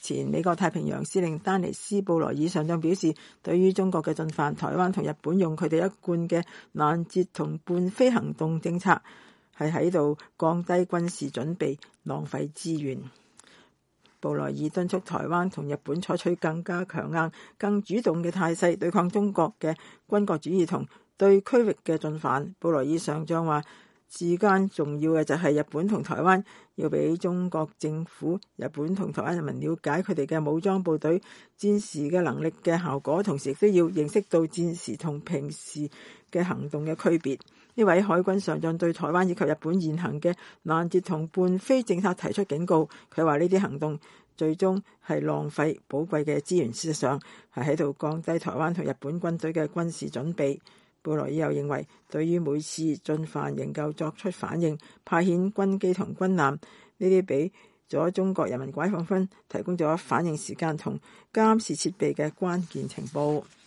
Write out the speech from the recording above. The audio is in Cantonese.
前美國太平洋司令丹尼斯·布萊爾上將表示，對於中國嘅進犯，台灣同日本用佢哋一貫嘅攔截同伴飛行動政策，係喺度降低軍事準備，浪費資源。布萊爾敦促台灣同日本採取更加強硬、更主動嘅態勢，對抗中國嘅軍國主義同對區域嘅進犯。布萊爾上將話，至關重要嘅就係日本同台灣要俾中國政府、日本同台灣人民了解佢哋嘅武裝部隊戰時嘅能力嘅效果，同時亦都要認識到戰時同平時嘅行動嘅區別。呢位海軍上將對台灣以及日本現行嘅攔截同伴飛政策提出警告，佢話呢啲行動最終係浪費寶貴嘅資源，事實上係喺度降低台灣同日本軍隊嘅軍事準備。布萊爾又認為，對於每次進犯仍夠作出反應、派遣軍機同軍艦，呢啲俾咗中國人民解放軍提供咗反應時間同監視設備嘅關鍵情報。